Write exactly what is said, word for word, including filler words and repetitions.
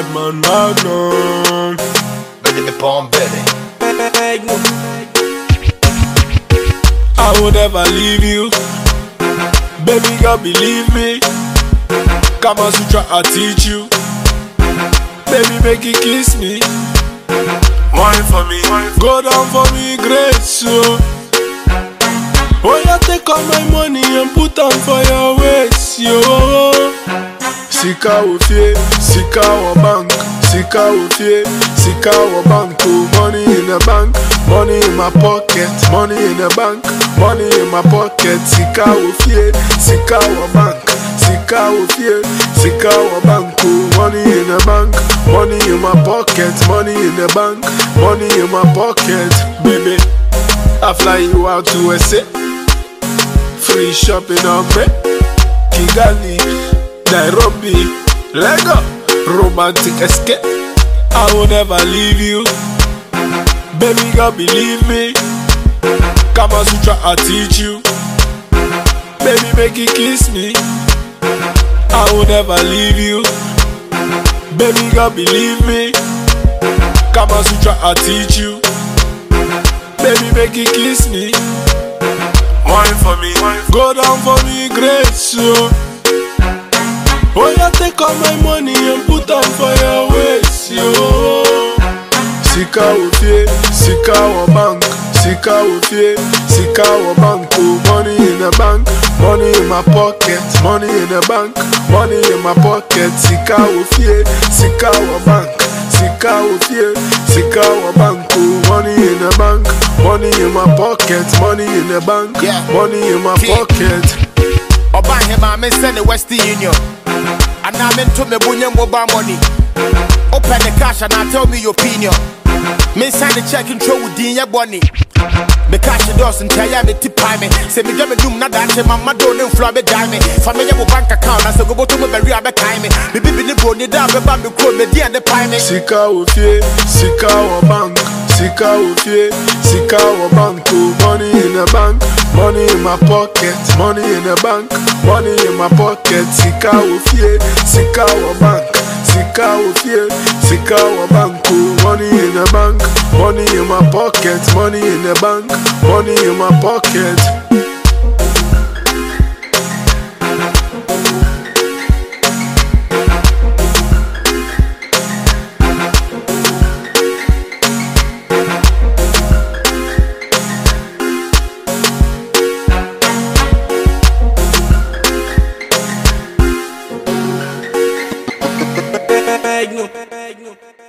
bad man, Magnum. Ready me palm belly. I would never leave you, baby girl, believe me. Kama Sutra, I teach you, baby, make you kiss me. Wine for me, go down for me, great so. Oh, you take all my money and put on for your waist, yo. Sika ofie, sika wa bank, sika ofie, sika wa bank. Oh, money in the bank, money in my pocket, money in the bank, money in my pocket. Sika ofie, sika wa bank, sika ofie, sika wa bank. Oh, money in the bank, money in my pocket, money in the bank, money in my pocket. Baby, I fly you out to S A, free shopping on me, Kigali, Nairobi, Lego, romantic escape. I will never leave you, baby girl, believe me. Kama Sutra, I teach you, baby, make you kiss me. I will never leave you, baby girl, believe me. Kama Sutra, I teach you, baby, make you kiss me. Wine for me, go down for me, great so. Oh, you take all my money and put on for your waist, yo. Sika ofie, sika wa bank, sika ofie, sika wa bank. Oh, money in the bank, money in my pocket, money in the bank, money in my pocket. Sika ofie, sika wa bank, sika ofie, sika wa bank. Oh, money in the bank, money in my pocket, money in the bank, yeah. Money in my Key. pocket. Oba him I me send the Western Union, and I'm into me bunye mobile money. Open the cash and I tell me your opinion. Me sign the check and throw with your money. Me cash the doors and tell ya me tip me. Say me get me doom na that my mama don't flow me die me. Family bank account I say go to me bury abe kai me. Me bibi ni bro ni da be ba me crow me di and the pie me. Sika ofie, sika wa bank, sika ofie, sika wa bank. Oh, money in the bank, money in my pocket, money in the bank, money in my pocket. Sika ofie, sika wa bank, sika ofie, sika wa bank. Oh, money in the bank, money in my pocket, money in the bank, money in my pocket. Magnum.